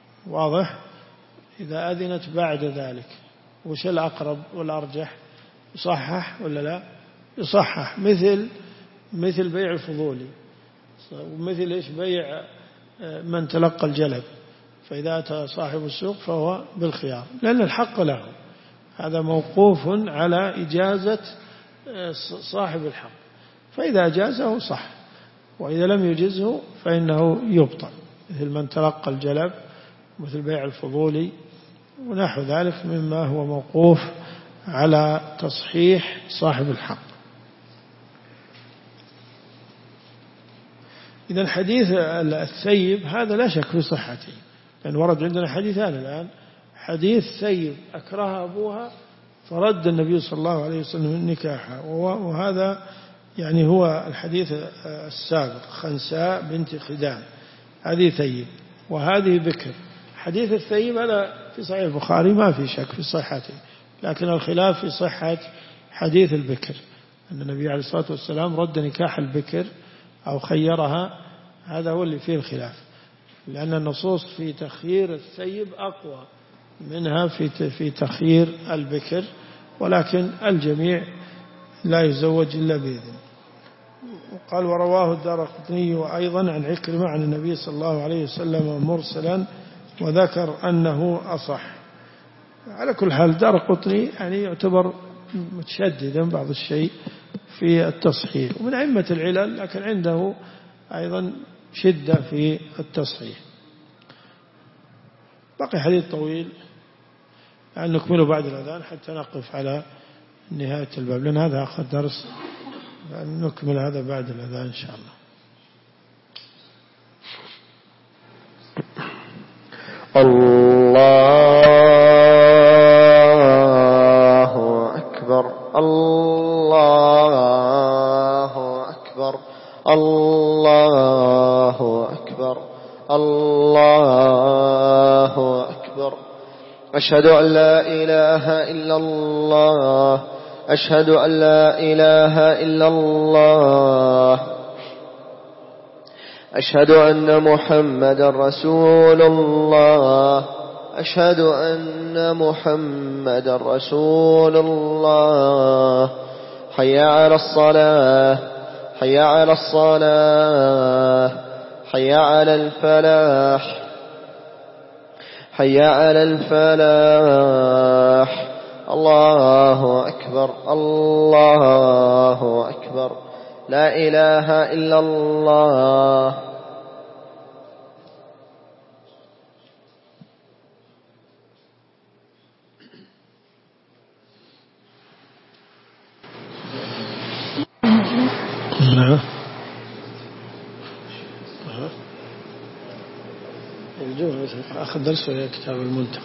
واضح؟ إذا أذنت بعد ذلك وش الأقرب والأرجح؟ يصحح ولا لا؟ يصحح، مثل بيع الفضولي، ومثل إيش بيع من تلقى الجلب. فإذا أتى صاحب السوق فهو بالخيار، لأن الحق له. هذا موقوف على إجازة صاحب الحق، فإذا أجازه صح، وإذا لم يجزه فإنه يبطل، مثل من تلقى الجلب، مثل بيع الفضولي ونحو ذلك مما هو موقوف على تصحيح صاحب الحق. إذن حديث الثيب هذا لا شك في صحته، لأن ورد عندنا حديثان الآن: حديث ثيب أكره أبوها فرد النبي صلى الله عليه وسلم نكاحها، وهذا يعني هو الحديث السابق: خنساء بنت خدام، هذه ثيب وهذه بكر. حديث الثيب هذا في صحيح البخاري ما في شك في صحته، لكن الخلاف في صحة حديث البكر، أن النبي عليه الصلاة والسلام رد نكاح البكر أو خيرها، هذا هو اللي فيه الخلاف، لأن النصوص في تخيير الثيب أقوى منها في تخيير البكر، ولكن الجميع لا يزوج إلا بإذن. وقال: ورواه الدارقطني أيضا عن عكرمة عن النبي صلى الله عليه وسلم مرسلا، وذكر أنه أصح. على كل حال الدارقطني يعني يعتبر متشددا بعض الشيء في التصحيح، ومن أئمة العلل، لكن عنده أيضا شدة في التصحيح. بقي حديث طويل يعني نكمله بعد الأذان حتى نقف على نهاية الباب، لأن هذا آخر درس، نكمل هذا بعد الأذان إن شاء الله. الله أكبر، الله أكبر، الله أكبر، الله أكبر. أشهد أن لا إله إلا الله، أشهد أن لا إله إلا الله، أشهد أن محمدا رسول الله، أشهد أن محمدا رسول الله. حي على الصلاة، حي على الصلاة، حي على الفلاح، حي على الفلاح. الله أكبر، الله أكبر، لا إله إلا الله. آخر درس ولا كتاب المنتقى؟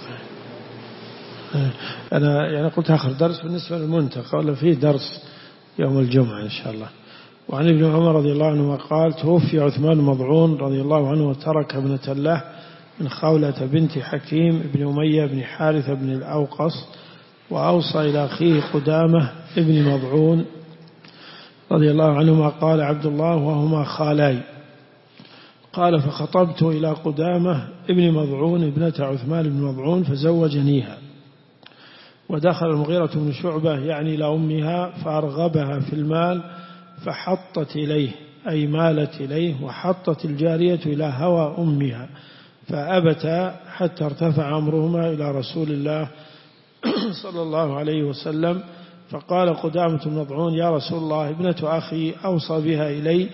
أنا يعني قلت آخر درس بالنسبة للمنتقى، ولا فيه درس يوم الجمعة إن شاء الله. وعن ابن عمر رضي الله عنه قال: توفي عثمان مضعون رضي الله عنه وترك ابنة له من خولة بنت حكيم بن أمية بن حارثة بن الأوقص، وأوصى إلى أخيه قدامة ابن مضعون رضي الله عنهما قال عبد الله وهما خالاي. قال: فخطبت إلى قدامة ابن مضعون ابنة عثمان بن مضعون فزوجنيها. ودخل المغيرة بن شعبة يعني إلى أمها فأرغبها في المال فحطت إليه، أي مالت إليه، وحطت الجارية إلى هوى أمها، فأبتا حتى ارتفع أمرهما إلى رسول الله صلى الله عليه وسلم. فقال قدامة بن مضعون: يا رسول الله، ابنة أخي أوصى بها إلي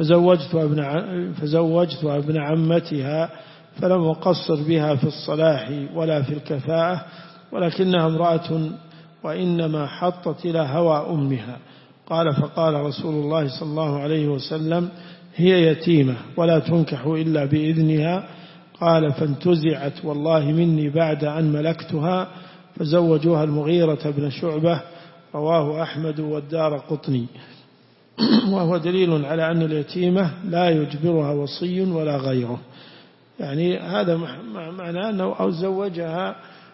فزوجت ابن عمتها، فلم أقصر بها في الصلاح ولا في الكفاءة، ولكنها امرأة وإنما حطت إلى هوى أمها. قال: فقال رسول الله صلى الله عليه وسلم: هي يتيمة ولا تنكح إلا بإذنها. قال: فانتزعت والله مني بعد أن ملكتها، فزوجوها المغيرة بن شعبة. رواه أحمد والدارقطني. وهو دليل على أن اليتيمة لا يجبرها وصي ولا غيره، يعني هذا معناه أنه زوجها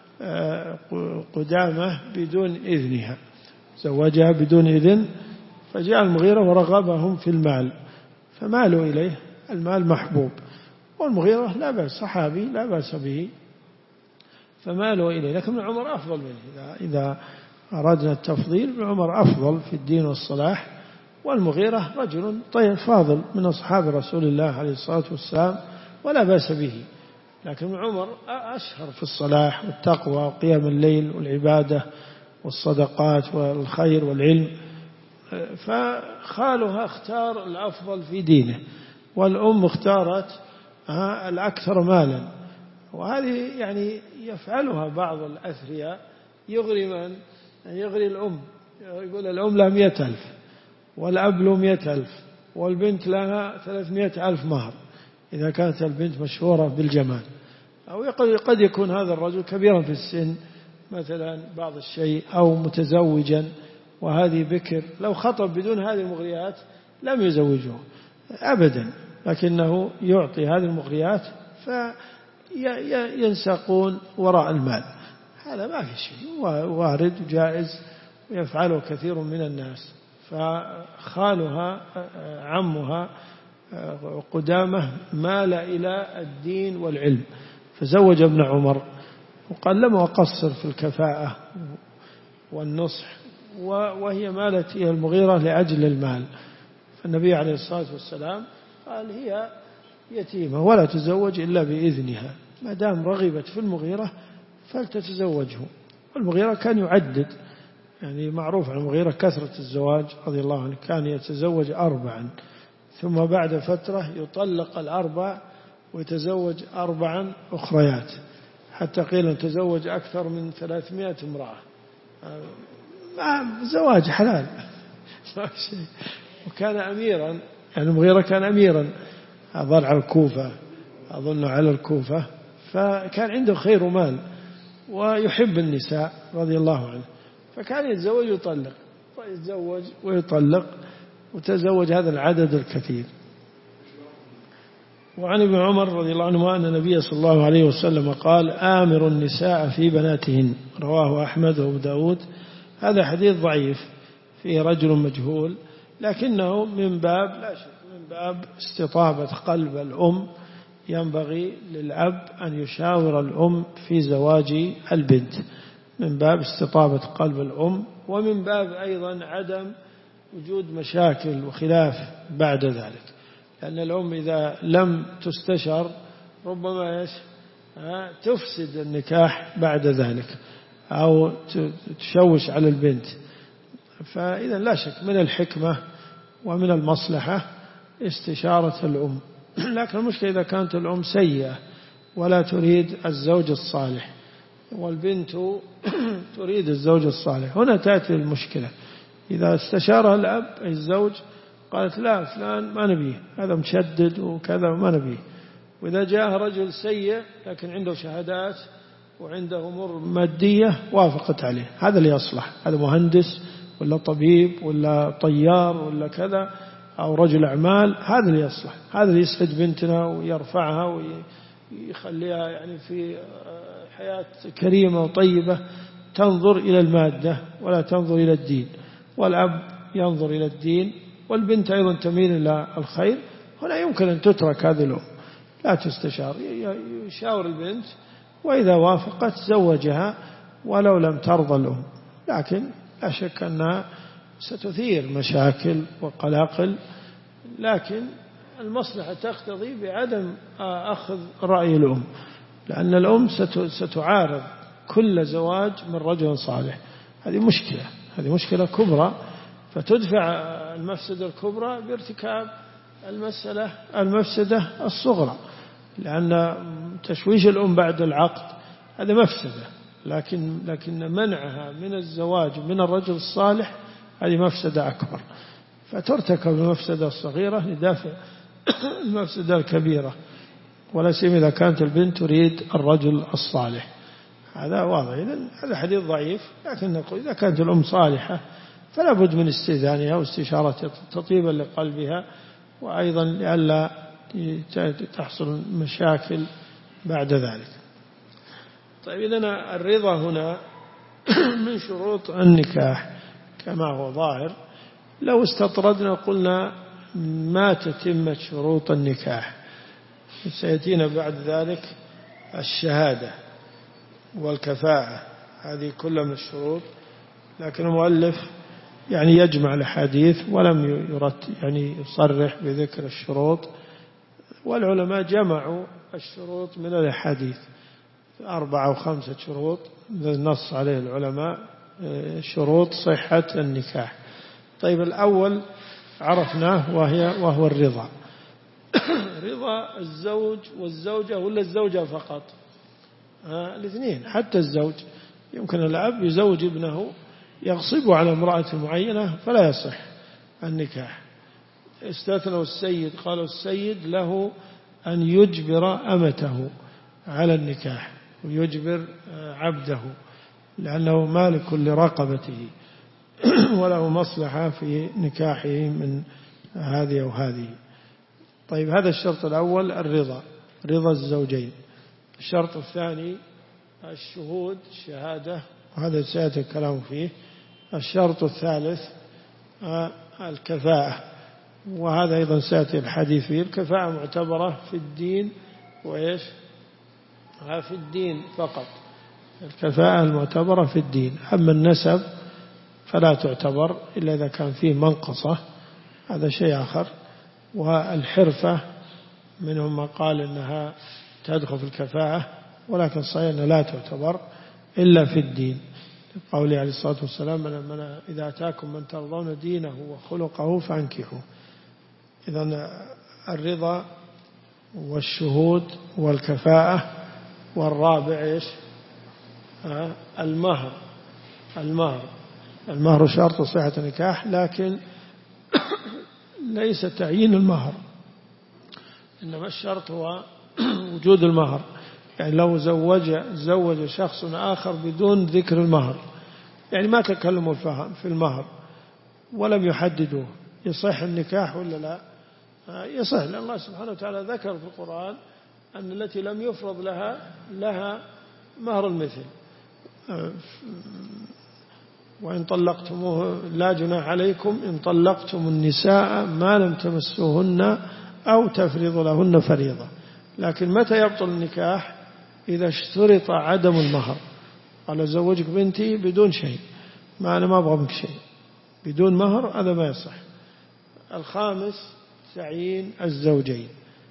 قدامة بدون إذنها، زوجها بدون إذن، فجاء المغيرة ورغبهم في المال فمالوا إليه، المال محبوب، والمغيرة لا بأس، صحابي لا بأس به، فمالوا إليه. لكن ابن عمر أفضل منه، إذا أردنا التفضيل، ابن عمر أفضل في الدين والصلاح، والمغيرة رجل طيب فاضل من أصحاب رسول الله عليه الصلاة والسلام ولا بأس به، لكن ابن عمر أشهر في الصلاح والتقوى وقيام الليل والعبادة والصدقات والخير والعلم، فخالها اختار الأفضل في دينه، والأم اختارت الأكثر مالا. وهذه يعني يفعلها بعض الأثرياء، يغري من؟ يغري الأم، يقول الأم لها 100,000 والأب له 100,000 والبنت لها 300,000 مهر إذا كانت البنت مشهورة بالجمال. أو قد يكون هذا الرجل كبيرا في السن مثلا بعض الشيء، أو متزوجا وهذه بكر، لو خطب بدون هذه المغريات لم يزوجه أبدا، لكنه يعطي هذه المغريات فينساقون وراء المال. هذا ما في شيء، وارد جائز ويفعله كثير من الناس. فخالها عمها قدامه مال إلى الدين والعلم، فزوج ابن عمر، وقال لم أقصر في الكفاءة والنصح، وهي مالت إلى المغيرة لأجل المال. فالنبي عليه الصلاة والسلام قال هي يتيمة ولا تزوج إلا بإذنها، ما دام رغبت في المغيرة فلتتزوجه. والمغيرة كان يعدد، يعني معروف عن المغيرة كثرة الزواج رضي الله عنه، كان يتزوج 4 ثم بعد فترة يطلق 4 ويتزوج 4 أخريات، حتى قيل أن تزوج أكثر من 300 امرأة. زواج حلال. وكان أميرا، يعني المغيرة كان أميرا أظل على الكوفة، أظن على الكوفة، فكان عنده خير مال ويحب النساء رضي الله عنه، فكان يتزوج ويطلق ويتزوج ويطلق، وتزوج هذا العدد الكثير. وعن ابن عمر رضي الله عنه أن النبي صلى الله عليه وسلم قال آمر النساء في بناتهن، رواه أحمد وأبو داود. هذا حديث ضعيف فيه رجل مجهول، لكنه من باب لا شك من باب استطابة قلب الأم، ينبغي للأب أن يشاور الأم في زواج البنت، من باب استطابة قلب الأم، ومن باب أيضا عدم وجود مشاكل وخلاف بعد ذلك، لأن الأم إذا لم تستشر ربما تفسد النكاح بعد ذلك أو تشوش على البنت. فإذا لا شك من الحكمة ومن المصلحة استشارة الأم. لكن المشكلة إذا كانت الأم سيئة ولا تريد الزوج الصالح، والبنت تريد الزوج الصالح، هنا تأتي المشكلة. إذا استشارها الأب أي الزوج قالت لا فلان ما نبيه، هذا مشدد وكذا ما نبيه، وإذا جاء رجل سيء لكن عنده شهادات وعنده أمور مادية وافقت عليه، هذا اللي يصلح، هذا مهندس ولا طبيب ولا طيار ولا كذا أو رجل أعمال، هذا اللي يصلح، هذا اللي يسعد بنتنا ويرفعها ويخليها يعني في حياة كريمة وطيبة، تنظر إلى المادة ولا تنظر إلى الدين. والأب ينظر إلى الدين، والبنت أيضا تميل إلى الخير. هنا يمكن أن تترك هذه الأم لا تستشار، يشاور البنت، وإذا وافقت زوجها ولو لم ترضى الأم، لكن لا شك أنها ستثير مشاكل وقلاقل، لكن المصلحة تقتضي بعدم أخذ رأي الأم، لأن الأم ستعارض كل زواج من رجل صالح. هذه مشكلة كبرى، فتدفع المفسدة الكبرى بارتكاب المفسدة الصغرى، لأن تشويش الأم بعد العقد هذا مفسدة، لكن منعها من الزواج من الرجل الصالح هذه مفسدة أكبر، فترتكب المفسدة الصغيرة لدافع المفسدة الكبيرة، ولا سيما إذا كانت البنت تريد الرجل الصالح. هذا واضح. إذن هذا حديث ضعيف، لكن نقول إذا كانت الأم صالحة فلا بد من استئذانها واستشارة تطيبا لقلبها، وأيضا لئلا تحصل مشاكل بعد ذلك. طيب إذن الرضا هنا من شروط النكاح كما هو ظاهر. لو استطردنا قلنا ما تتمت شروط النكاح، سيأتينا بعد ذلك الشهادة والكفاءة، هذه كلها من الشروط لكن المؤلف يعني يجمع الأحاديث ولم يعني يصرح بذكر الشروط، والعلماء جمعوا الشروط من الأحاديث 4 أو 5 شروط نص عليه العلماء شروط صحة النكاح. طيب الأول عرفناه وهو الرضا. رضا الزوج والزوجة ولا الزوجة فقط؟ الاثنين، حتى الزوج يمكن الأب يزوج ابنه يغصبه على امرأة معينة فلا يصح النكاح. استثنوا السيد، قالوا السيد له أن يجبر أمته على النكاح ويجبر عبده لأنه مالك لرقبته وله مصلحة في نكاحه من هذه أو هذه. طيب هذا الشرط الأول الرضا، رضا الزوجين. الشرط الثاني الشهود، الشهادة، وهذا سيأتي الكلام فيه. الشرط الثالث الكفاءة، وهذا أيضا سيأتي الحديث فيه. الكفاءة معتبرة في الدين وإيش؟ في الدين فقط، الكفاءة المعتبرة في الدين. أما النسب فلا تعتبر إلا إذا كان فيه منقصة، هذا شيء آخر. والحرفة منهم ما قال إنها تدخل في الكفاءة، ولكن صحيح أنها لا تعتبر إلا في الدين، قوله عليه الصلاة والسلام إذا أتاكم من ترضون دينه وخلقه فانكحوه. إذن الرضا والشهود والكفاءة. والرابع إيش؟ المهر. المهر شرط صحة النكاح، لكن ليس تعيين المهر، إنما الشرط هو وجود المهر. يعني لو زوج شخص آخر بدون ذكر المهر، يعني ما تكلموا في المهر ولم يحددوه، يصح النكاح ولا لا؟ يصح، لأن الله سبحانه وتعالى ذكر في القرآن أن التي لم يفرض لها مهر المثل. وإن طلقتموه لا جناح عليكم إن طلقتم النساء ما لم تمسوهن أو تفرضوا لهن فريضة. لكن متى يبطل النكاح؟ إذا اشترط عدم المهر. قال زوجك بنتي بدون شيء، أنا ما أبغى منك شيء، بدون مهر، هذا ما يصح. الخامس تعيين الزوجين.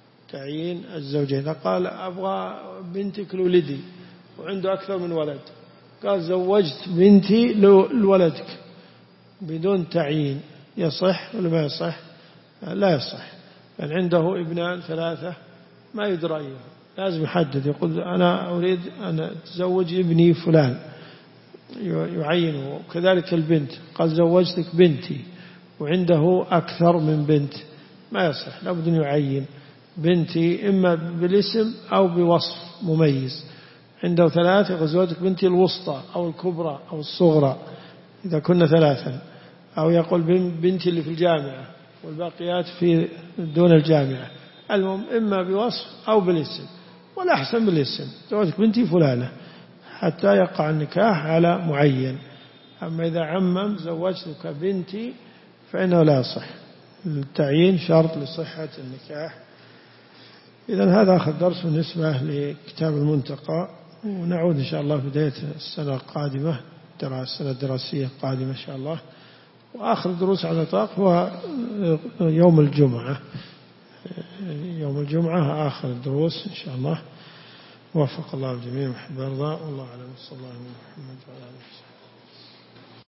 قال أبغى بنتك لولدي وعنده أكثر من ولد، قال زوجت بنتي لولدك بدون تعيين، يصح ولا ما يصح؟ لا يصح. يعني عنده ابنان 3 ما يدرى أيهم، لازم يحدد، يقول أنا أريد أن أتزوج ابني فلان يعينه. كذلك البنت، قال زوجتك بنتي وعنده أكثر من بنت، ما يصح، لابد أن يعين بنتي إما بالاسم أو بوصف مميز. عنده 3 غزوتك بنتي الوسطى أو الكبرى أو الصغرى إذا كنا 3، أو يقول بنتي اللي في الجامعة والباقيات في دون الجامعة. المهم إما بوصف أو بالاسم، والأحسن بالاسم، زوجتك بنتي فلانة، حتى يقع النكاح على معين. أما إذا عمم زوجتك بنتي فإنه لا يصح. التعيين شرط لصحة النكاح. إذن هذا آخر درس بالنسبة لكتاب المنتقى، ونعود إن شاء الله في بداية السنة القادمة، السنة الدراسية القادمة إن شاء الله. وآخر دروس على الإطلاق هو يوم الجمعة. آخر الدروس إن شاء الله. وفق الله الجميع وحب يرضى، والله أعلم. صلى الله عليه وسلم.